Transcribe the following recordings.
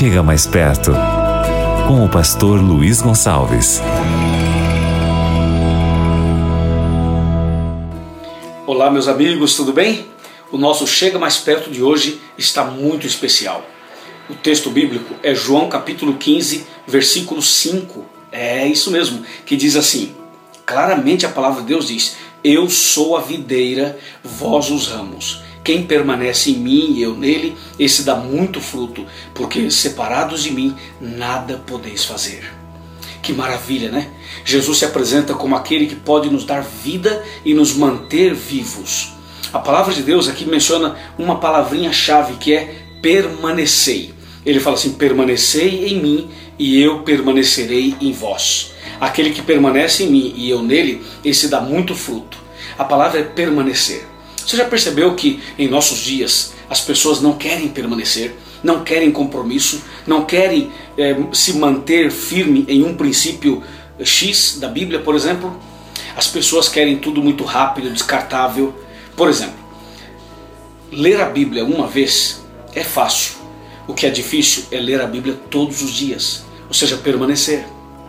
Chega mais perto, com o pastor Luiz Gonçalves. Olá, meus amigos, tudo bem? O nosso Chega Mais Perto de hoje está muito especial. O texto bíblico é João capítulo 15, versículo 5. É isso mesmo, que diz assim: claramente a palavra de Deus diz: eu sou a videira, vós os ramos. Quem permanece em mim e eu nele, esse dá muito fruto, porque separados de mim, nada podeis fazer. Que maravilha, né? Jesus se apresenta como aquele que pode nos dar vida e nos manter vivos. A palavra de Deus aqui menciona uma palavrinha-chave que é permanecei. Ele fala assim: permanecei em mim e eu permanecerei em vós. Aquele que permanece em mim e eu nele, esse dá muito fruto. A palavra é permanecer. Você já percebeu que em nossos dias as pessoas não querem permanecer, não querem compromisso, não querem se manter firme em um princípio X da Bíblia, por exemplo? As pessoas querem tudo muito rápido, descartável. Por exemplo, ler a Bíblia uma vez é fácil. O que é difícil é ler a Bíblia todos os dias, ou seja, permanecer.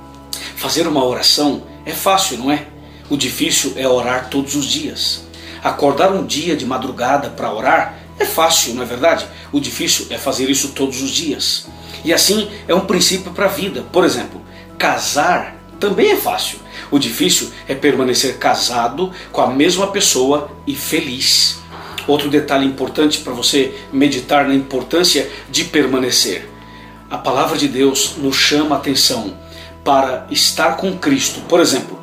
Fazer uma oração é fácil, não é? O difícil é orar todos os dias. Acordar um dia de madrugada para orar é fácil, não é verdade? O difícil é fazer isso todos os dias. E assim é um princípio para a vida. Por exemplo, casar também é fácil. O difícil é permanecer casado com a mesma pessoa e feliz. Outro detalhe importante para você meditar na importância de permanecer. A palavra de Deus nos chama a atenção para estar com Cristo. Por exemplo,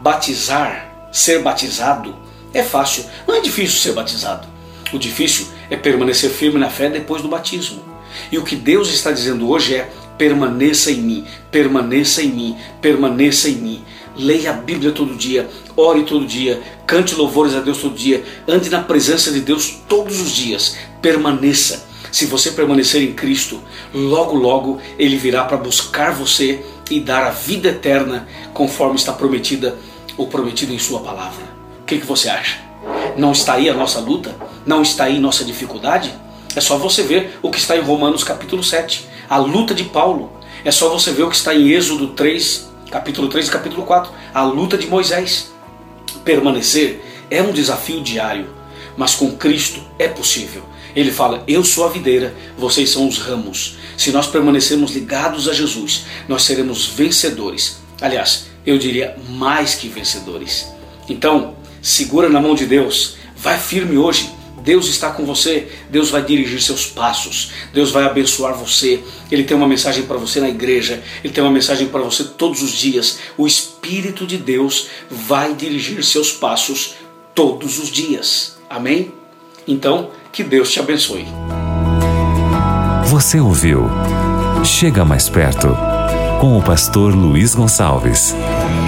batizar, ser batizado é fácil. Não é difícil ser batizado. O difícil é permanecer firme na fé depois do batismo. E o que Deus está dizendo hoje é: permaneça em mim, permaneça em mim, permaneça em mim. Leia a Bíblia todo dia, ore todo dia, cante louvores a Deus todo dia, ande na presença de Deus todos os dias, permaneça. Se você permanecer em Cristo, logo logo Ele virá para buscar você e dar a vida eterna, conforme está prometida ou prometido em sua palavra. O que você acha? Não está aí a nossa luta? Não está aí nossa dificuldade? É só você ver o que está em Romanos capítulo 7, a luta de Paulo. É só você ver o que está em Êxodo 3, capítulo 3 e capítulo 4, a luta de Moisés. Permanecer é um desafio diário, mas com Cristo é possível. Ele fala: eu sou a videira, vocês são os ramos. Se nós permanecermos ligados a Jesus, nós seremos vencedores. Aliás, eu diria mais que vencedores. Então, segura na mão de Deus, vai firme hoje. Deus está com você, Deus vai dirigir seus passos, Deus vai abençoar você. Ele tem uma mensagem para você na igreja, Ele tem uma mensagem para você todos os dias. O Espírito de Deus vai dirigir seus passos todos os dias. Amém? Então, que Deus te abençoe. Você ouviu Chega Mais Perto, com o pastor Luiz Gonçalves.